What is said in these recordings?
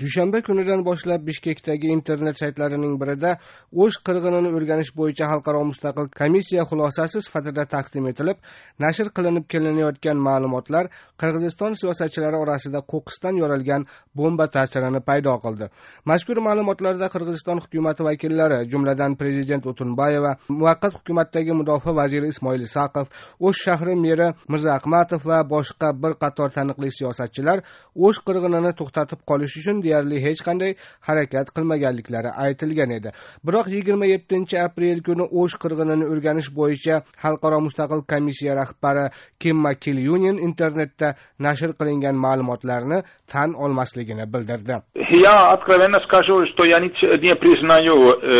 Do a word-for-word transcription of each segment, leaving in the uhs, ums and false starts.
Dushanba kunidan boshlab Bishkekdagi internet saytlarining birida O'sh qirg'inini o'rganish bo'yicha xalqaro mustaqil komissiya xulosasi sifatida taqdim etilib, nashr qilinib kelinayotgan ma'lumotlar Qirg'iziston siyosatchilari orasida qo'qqisdan yorilgan bomba ta'sirini paydo qildi. Mazkur ma'lumotlarda Qirg'iziston hukumati vakillari, jumladan prezident O'tunbayeva, muvaqqat hukumatdagi mudofaa vaziri Ismoil Saqov, O'sh shahri meri Mirza Ahmatov va boshqa bir qator taniqli siyosatchilar O'sh qirg'inini to'xtatib qolish uchun deyarli hech qanday harakat qilmaganliklari aytilgan edi. Biroq yigirma yettinchi aprel kuni O'sh qirg'inini o'rganish bo'yicha xalqaro mustaqil komissiya rahbari Kimmo Kilyunin internetda nashr qilingan ma'lumotlarni tan olmasligini bildirdi. Я откровенно скажу, что я не признаю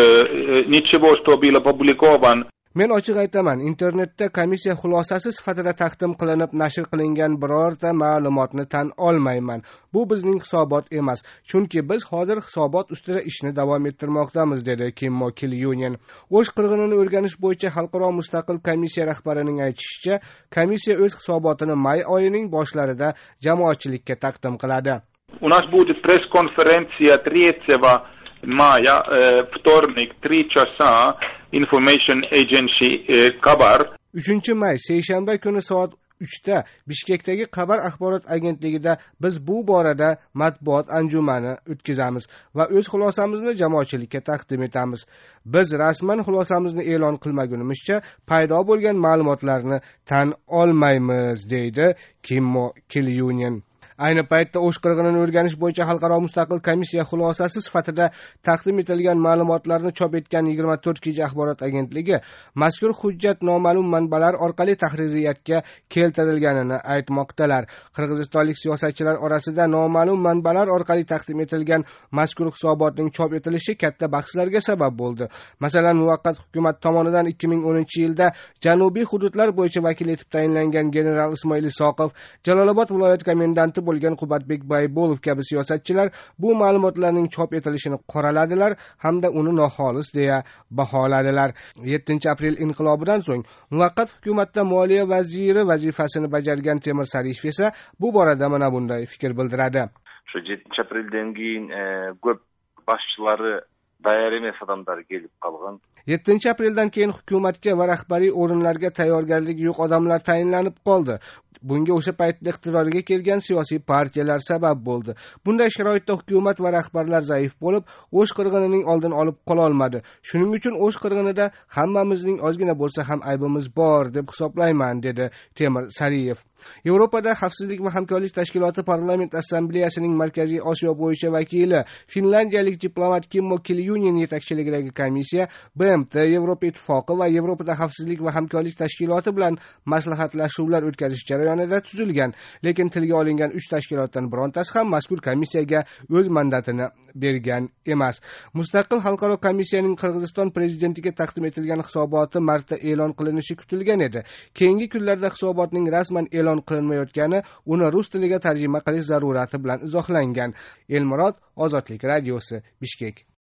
ничего, что было опубликовано. Men ochiq aytaman, internetda komissiya xulosasi sifatida taqdim qilinib nashr qilingan birorta ma'lumotni tan olmayman. Bu bizning hisobot emas, chunki biz hozir hisobot ustida ishni davom ettirmoqdamiz, dedi Kimmo Kilyunin. O'sh qirg'inini o'rganish bo'yicha xalqaro mustaqil komissiya rahbarining aytishicha, komissiya o'z hisobotini may oyining boshlarida jamoatchilikka taqdim qiladi. У нас будет пресс-конференция третьего мая, вторник, три часа. Information Agency Qabar. uchinchi may seshanba kuni soat uchda Bishkekdagi Qabar axborot agentligida biz bu borada matbuot anjumani o'tkazamiz va o'z xulosamizni jamoatchilikka taqdim etamiz. Biz rasman xulosamizni e'lon qilmagunimizcha paydo bo'lgan ma'lumotlarni tan olmaymiz, deydi Kimmo Kilyunin. Ayni paytda O'sh qirg'inini o'rganish bo'yicha xalqaro mustaqil komissiya xulosasi sifatida taqdim etilgan ma'lumotlarni chop etgan yigirma to'rt kecha axborot agentligi mazkur hujjat noma'lum manbalar orqali tahririyatga keltirilganini aytmoqdalar. Qirg'izistonlik siyosatchilar orasida noma'lum manbalar orqali taqdim etilgan mazkur hisobotning chop etilishi katta bahslarga sabab bo'ldi. Masalan, muvaqqat hukumat tomonidan ikki ming o'ninchi yilda janubiy hududlar bo'yicha vakil etib tayinlangan general Ismoil Saqov, Jalolobod viloyat komendanti bo'lgan Qubatbek Baybolov kabi siyosatchilar bu ma'lumotlarning chop etilishini qoraladilar hamda uni noxolis deya baholadilar. yettinchi aprel inqilobidan so'ng muvaqqat hukumatda moliya vaziri vazifasini bajargan Temir Sariyev esa bu borada mana bunday fikr bildiradi. Shu yettinchi apreldan keyin ko'p boshchilari tayyor emas odamlar kelib qolgan. yettinchi apreldan keyin hukumatga va rahbariy o'rinlarga tayyorgarligi yo'q odamlar tayinlanib qoldi. Bunga o'sha paytda iqtidorga kelgan siyosiy partiyalar sabab bo'ldi. Bunday sharoitda hukumat va rahbarlar zaif bo'lib, O'sh qirg'inining oldini olib qola olmadi. Shuning uchun O'sh qirg'inida hammamizning ozgina bo'lsa ham aybimiz bor deb hisoblayman, dedi Temir Sariyev. Yevropada Xavfsizlik va hamkorlik tashkiloti parlament assambleyasining Markaziy Osiyo bo'yicha vakili finlandiyalik diplomat Kimmo Kilyunin yetakchiligidagi komissiya B M T, Yevropa Ittifoqi va Yevropada Xavfsizlik va hamkorlik tashkiloti bilan maslahatlashuvlar o'tkazish jarayonida tuzilgan, lekin tilga olingan uch tashkilotdan birontasi ham mazkur komissiyaga o'z mandatini bergan emas. Mustaqil xalqaro komissiyaning Qirg'iziston prezidentiga taqdim etilgan hisoboti martda e'lon qilinishi kutilgan edi. Keyingi kunlarda hisobotning rasman e'lon qilinmayotgani uni rus tiliga tarjima qilish zarurati bilan izohlangan. Elmurod, Ozodlik radiosi, Bishkek.